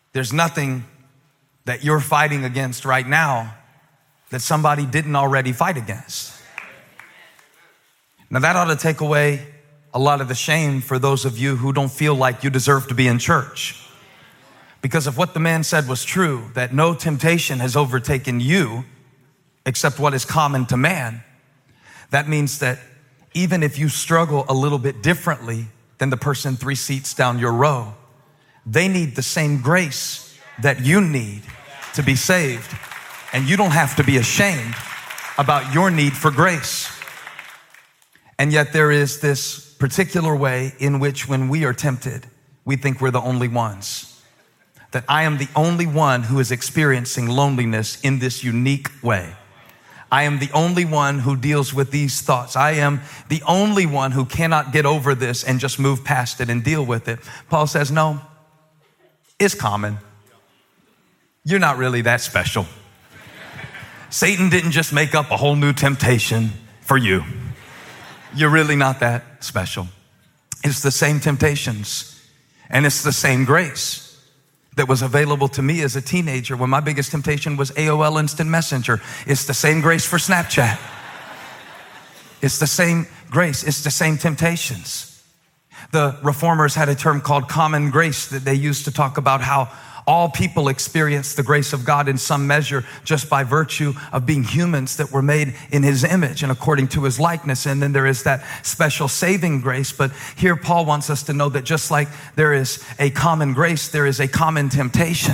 There's nothing that you're fighting against right now that somebody didn't already fight against. Now that ought to take away a lot of the shame for those of you who don't feel like you deserve to be in church. Because if what the man said was true, that no temptation has overtaken you except what is common to man, that means that even if you struggle a little bit differently than the person 3 seats down your row, they need the same grace that you need to be saved. And you don't have to be ashamed about your need for grace. And yet there is this particular way in which when we are tempted, we think we're the only ones. That I am the only one who is experiencing loneliness in this unique way. I am the only one who deals with these thoughts. I am the only one who cannot get over this and just move past it and deal with it. Paul says, no, it's common. You're not really that special. Satan didn't just make up a whole new temptation for you. You're really not that special. It's the same temptations and it's the same grace that was available to me as a teenager when my biggest temptation was AOL Instant Messenger. It's the same grace for Snapchat. It's the same grace. It's the same temptations. The reformers had a term called common grace that they used to talk about how all people experience the grace of God in some measure just by virtue of being humans that were made in his image and according to his likeness. And then there is that special saving grace. But here Paul wants us to know that just like there is a common grace, there is a common temptation.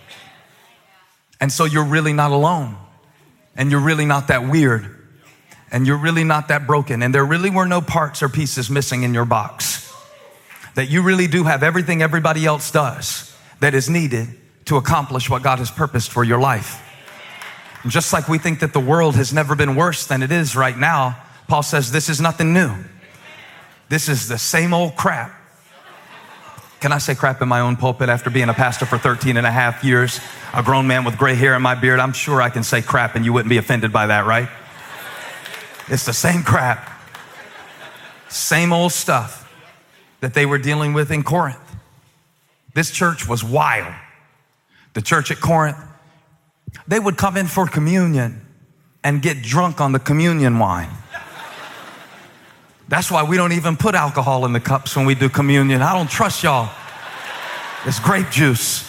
And so you're really not alone. And you're really not that weird. And you're really not that broken. And there really were no parts or pieces missing in your box. That you really do have everything everybody else does that is needed to accomplish what God has purposed for your life. And just like we think that the world has never been worse than it is right now, Paul says this is nothing new. This is the same old crap. Can I say crap in my own pulpit after being a pastor for 13 and a half years, a grown man with gray hair in my beard? I'm sure I can say crap and you wouldn't be offended by that, right? It's the same crap. Same old stuff that they were dealing with in Corinth. This church was wild. The church at Corinth, they would come in for communion and get drunk on the communion wine. That's why we don't even put alcohol in the cups when we do communion. I don't trust y'all. It's grape juice.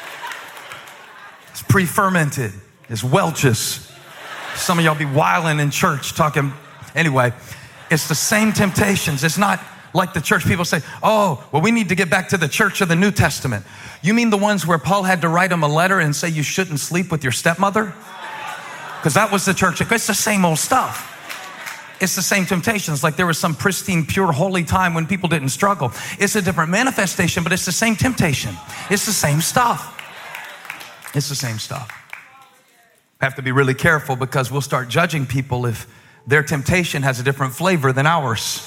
It's pre-fermented. It's Welch's. Some of y'all be wilding in church talking. Anyway, it's the same temptations. It's not like the church people say, oh, well, we need to get back to the church of the New Testament. You mean the ones where Paul had to write them a letter and say you shouldn't sleep with your stepmother? Because that was the church. It's the same old stuff. It's the same temptations. Like there was some pristine, pure, holy time when people didn't struggle. It's a different manifestation, but it's the same temptation. It's the same stuff. It's the same stuff. Have to be really careful because we'll start judging people if their temptation has a different flavor than ours.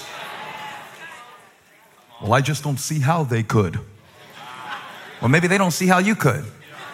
Well, I just don't see how they could. Well, maybe they don't see how you could.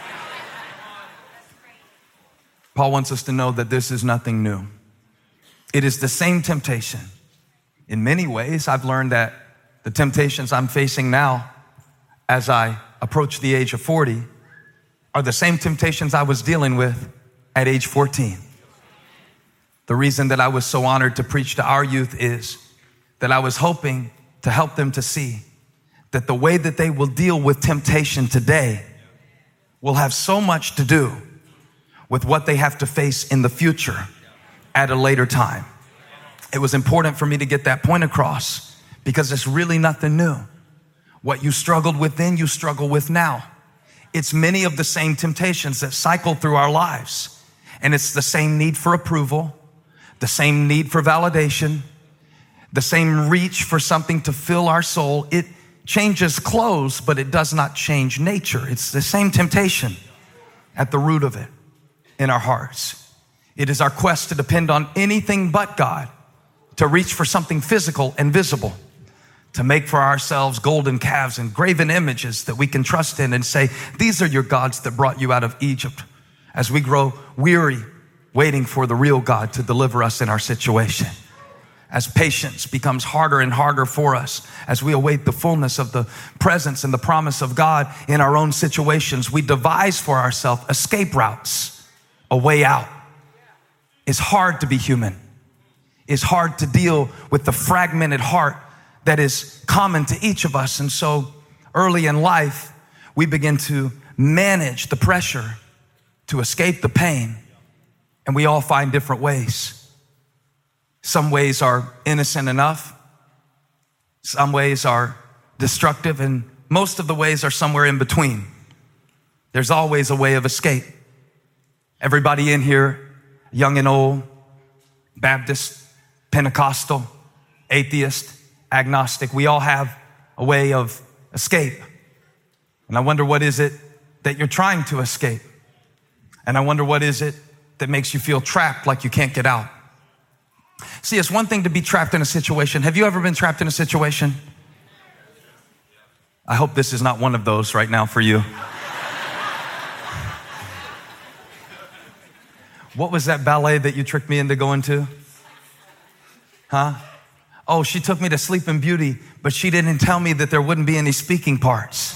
Paul wants us to know that this is nothing new. It is the same temptation. In many ways, I've learned that the temptations I'm facing now as I approach the age of 40 are the same temptations I was dealing with at age 14. The reason that I was so honored to preach to our youth is that I was hoping to help them to see that the way that they will deal with temptation today will have so much to do with what they have to face in the future at a later time. It was important for me to get that point across because it's really nothing new. What you struggled with then, you struggle with now. It's many of the same temptations that cycle through our lives. And it's the same need for approval, the same need for validation, the same reach for something to fill our soul. It changes clothes, but it does not change nature. It's the same temptation at the root of it in our hearts. It is our quest to depend on anything but God, to reach for something physical and visible, to make for ourselves golden calves and graven images that we can trust in and say, these are your gods that brought you out of Egypt, as we grow weary waiting for the real God to deliver us in our situation. as patience becomes harder and harder for us, as we await the fullness of the presence and the promise of God in our own situations, we devise for ourselves escape routes, a way out. It's hard to be human. It's hard to deal with the fragmented heart that is common to each of us. And so early in life, we begin to manage the pressure to escape the pain, and we all find different ways. Some ways are innocent enough. Some ways are destructive, and most of the ways are somewhere in between. There's always a way of escape. Everybody in here, young and old, Baptist, Pentecostal, atheist, agnostic, we all have a way of escape. And I wonder, what is it that you're trying to escape? And I wonder, what is it that makes you feel trapped, like you can't get out? See, it's one thing to be trapped in a situation. Have you ever been trapped in a situation? I hope this is not one of those right now for you. What was that ballet that you tricked me into going to? Huh? Oh, she took me to Sleeping Beauty, but she didn't tell me that there wouldn't be any speaking parts.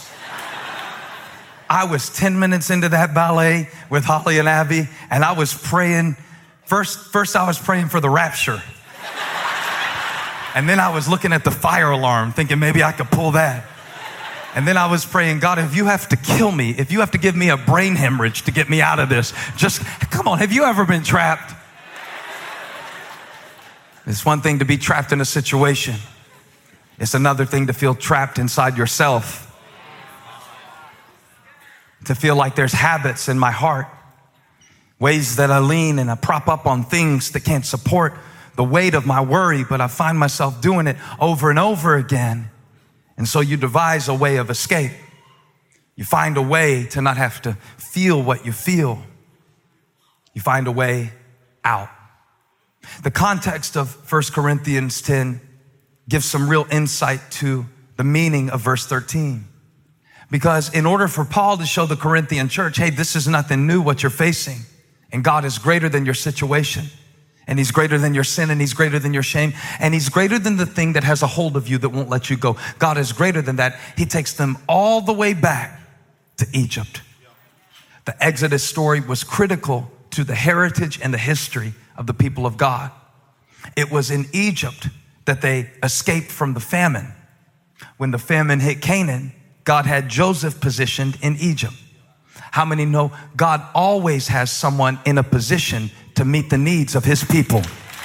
I was 10 minutes into that ballet with Holly and Abby, and I was praying. First I was praying for the rapture. And then I was looking at the fire alarm, thinking maybe I could pull that. And then I was praying, God, if you have to kill me, if you have to give me a brain hemorrhage to get me out of this, just come on, have you ever been trapped? It's one thing to be trapped in a situation. It's another thing to feel trapped inside yourself. To feel like there's habits in my heart, ways that I lean and I prop up on things that can't support the weight of my worry, but I find myself doing it over and over again. And so you devise a way of escape. You find a way to not have to feel what you feel. You find a way out. The context of 1 Corinthians 10 gives some real insight to the meaning of verse 13. Because in order for Paul to show the Corinthian church, hey, this is nothing new what you're facing, and God is greater than your situation, and he's greater than your sin, and he's greater than your shame, and he's greater than the thing that has a hold of you that won't let you go. God is greater than that. He takes them all the way back to Egypt. The Exodus story was critical to the heritage and the history of the people of God. It was in Egypt that they escaped from the famine. When the famine hit Canaan, God had Joseph positioned in Egypt. How many know God always has someone in a position to meet the needs of his people?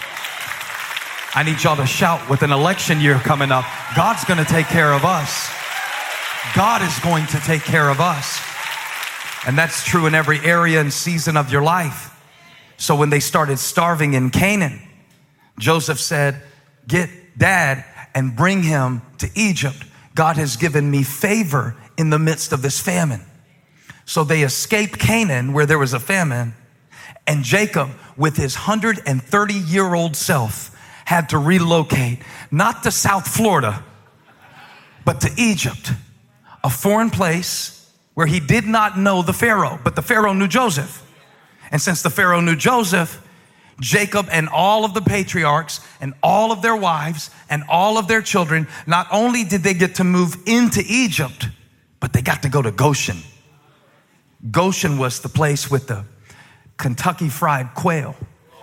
I need y'all to shout, with an election year coming up, God's going to take care of us. God is going to take care of us. And that's true in every area and season of your life. So when they started starving in Canaan, Joseph said, get dad and bring him to Egypt. God has given me favor in the midst of this famine. So they escaped Canaan, where there was a famine, and Jacob, with his 130-year-old self, had to relocate, not to South Florida, but to Egypt, a foreign place where he did not know the Pharaoh, but the Pharaoh knew Joseph. And since the Pharaoh knew Joseph, Jacob and all of the patriarchs and all of their wives and all of their children, not only did they get to move into Egypt, but they got to go to Goshen. Goshen was the place with the Kentucky fried quail.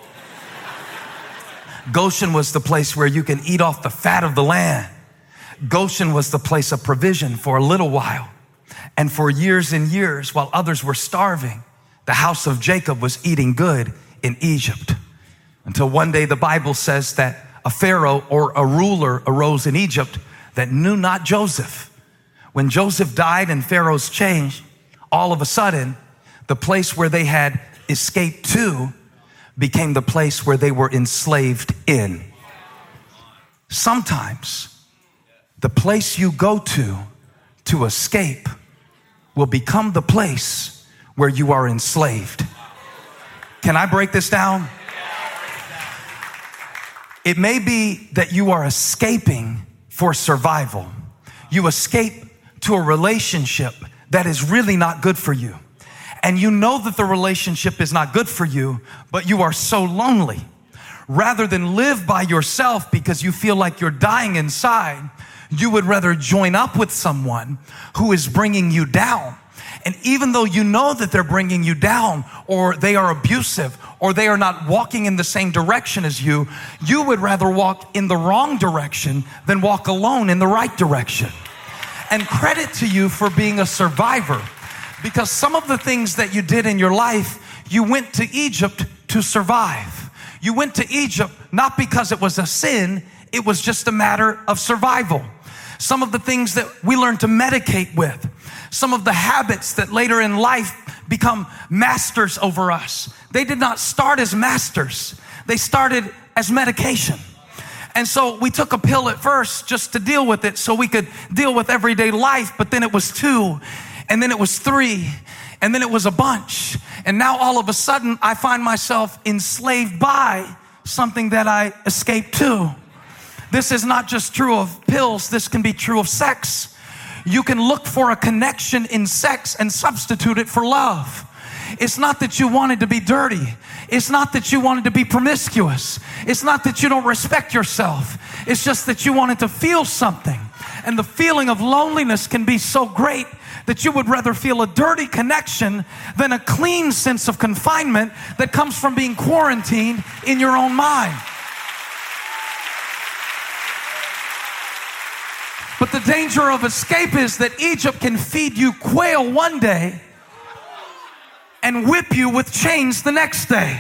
Goshen was the place where you can eat off the fat of the land. Goshen was the place of provision for a little while. And for years and years, while others were starving, the house of Jacob was eating good in Egypt. Until one day the Bible says that a Pharaoh or a ruler arose in Egypt that knew not Joseph. When Joseph died and Pharaoh's changed, all of a sudden, the place where they had escaped to became the place where they were enslaved in. Sometimes the place you go to escape will become the place where you are enslaved. Can I break this down? It may be that you are escaping for survival. You escape to a relationship that is really not good for you. And you know that the relationship is not good for you, but you are so lonely. rather than live by yourself because you feel like you're dying inside, you would rather join up with someone who is bringing you down. And even though you know that they're bringing you down, or they are abusive, or they are not walking in the same direction as you, you would rather walk in the wrong direction than walk alone in the right direction. And credit to you for being a survivor, because some of the things that you did in your life, you went to Egypt to survive. You went to Egypt not because it was a sin, it was just a matter of survival. Some of the things that we learn to medicate with, some of the habits that later in life become masters over us, they did not start as masters. They started as medication. And so we took a pill at first just to deal with it so we could deal with everyday life, but then it was 2, and then it was 3, and then it was a bunch. And now all of a sudden I find myself enslaved by something that I escaped to. This is not just true of pills. This can be true of sex. You can look for a connection in sex and substitute it for love. It's not that you wanted to be dirty. It's not that you wanted to be promiscuous. It's not that you don't respect yourself. It's just that you wanted to feel something. And the feeling of loneliness can be so great that you would rather feel a dirty connection than a clean sense of confinement that comes from being quarantined in your own mind. But the danger of escape is that Egypt can feed you quail one day and whip you with chains the next day.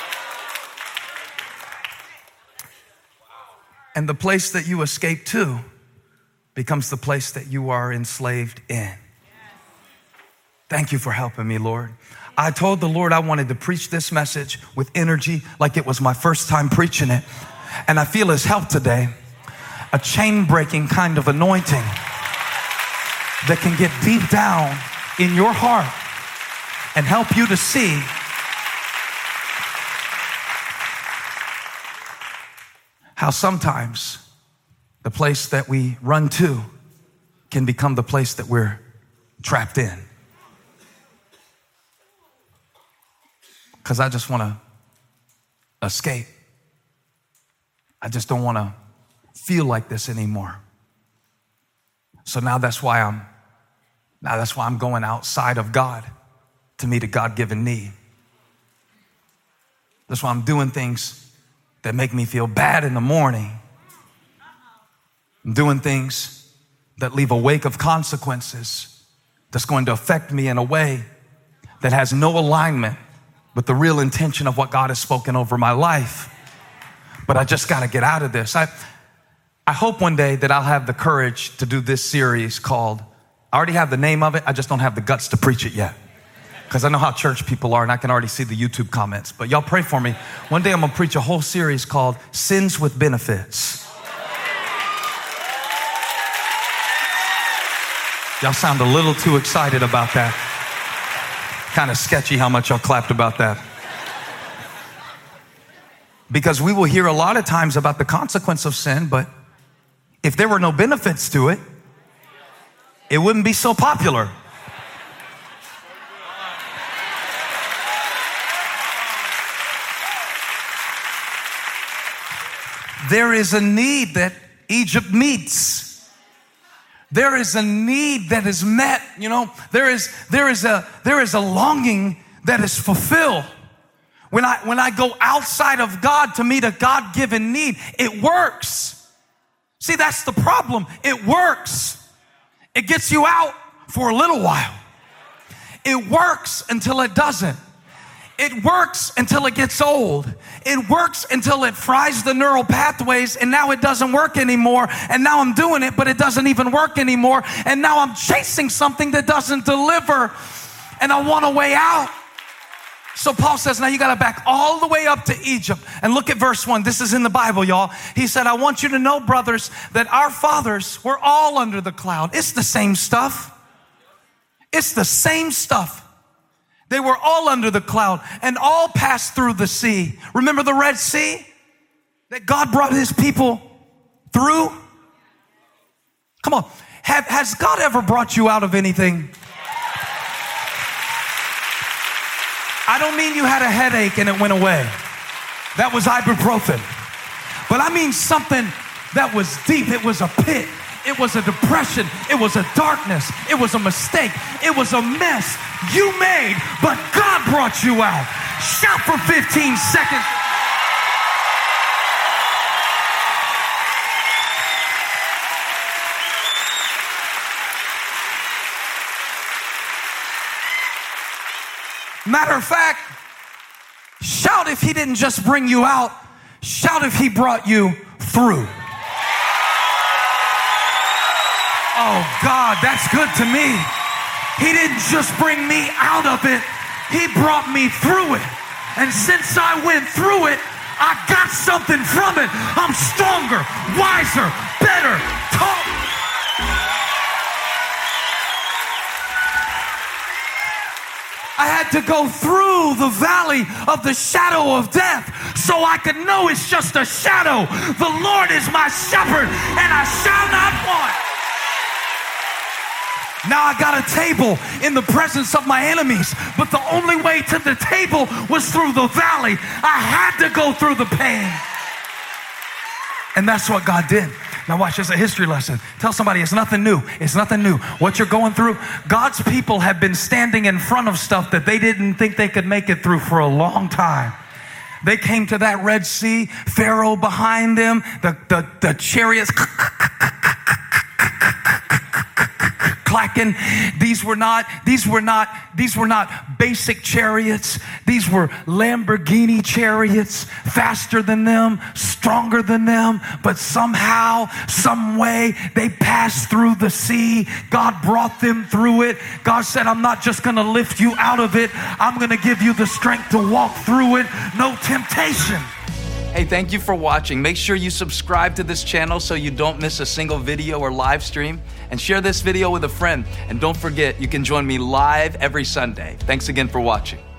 And the place that you escape to becomes the place that you are enslaved in. Thank you for helping me, Lord. I told the Lord I wanted to preach this message with energy like it was my first time preaching it. And I feel His help today. A chain-breaking kind of anointing that can get deep down in your heart and help you to see how sometimes the place that we run to can become the place that we're trapped in. Because I just want to escape. I just don't want to feel like this anymore. So now that's why I'm going outside of God to meet a God-given need. That's why I'm doing things that make me feel bad in the morning. I'm doing things that leave a wake of consequences that's going to affect me in a way that has no alignment with the real intention of what God has spoken over my life. But I just got to get out of this. I hope one day that I'll have the courage to do this series called, I already have the name of it, I just don't have the guts to preach it yet. Because I know how church people are and I can already see the YouTube comments. But y'all pray for me. One day I'm gonna preach a whole series called Sins with Benefits. Y'all sound a little too excited about that. Kind of sketchy how much y'all clapped about that. Because we will hear a lot of times about the consequence of sin, but if there were no benefits to it, it wouldn't be so popular. There is a need that Egypt meets. There is a need that is met. You know, there is a longing that is fulfilled. When I go outside of God to meet a God-given need, it works. See, that's the problem. It works. It gets you out for a little while. It works until it doesn't. It works until it gets old. It works until it fries the neural pathways and now it doesn't work anymore. And now I'm doing it, but it doesn't even work anymore. And now I'm chasing something that doesn't deliver and I want a way out. So Paul says, now you got to back all the way up to Egypt. And look at verse 1. This is in the Bible, y'all. He said, I want you to know, brothers, that our fathers were all under the cloud. It's the same stuff. It's the same stuff. They were all under the cloud and all passed through the sea. Remember the Red Sea that God brought His people through? Come on. Has God ever brought you out of anything? I don't mean you had a headache and it went away. That was ibuprofen. But I mean something that was deep. It was a pit. It was a depression. It was a darkness. It was a mistake. It was a mess you made, but God brought you out. Shout for 15 seconds. Matter of fact, shout if he didn't just bring you out. Shout if he brought you through. Oh God, that's good to me. He didn't just bring me out of it. He brought me through it. And since I went through it, I got something from it. I'm stronger, wiser, better, taller. I had to go through the valley of the shadow of death so I could know it's just a shadow. The Lord is my shepherd and I shall not want. Now I got a table in the presence of my enemies, but the only way to the table was through the valley. I had to go through the pain. And that's what God did. Now watch, this is a history lesson. Tell somebody it's nothing new. It's nothing new. What you're going through, God's people have been standing in front of stuff that they didn't think they could make it through for a long time. They came to that Red Sea, Pharaoh behind them, the chariots clacking. These were not basic chariots. These were Lamborghini chariots, faster than them, stronger than them, but somehow, some way, they passed through the sea. God brought them through it. God said, I'm not just going to lift you out of it. I'm going to give you the strength to walk through it. No temptation. Hey, thank you for watching. Make sure you subscribe to this channel so you don't miss a single video or live stream. And share this video with a friend. And don't forget, you can join me live every Sunday. Thanks again for watching.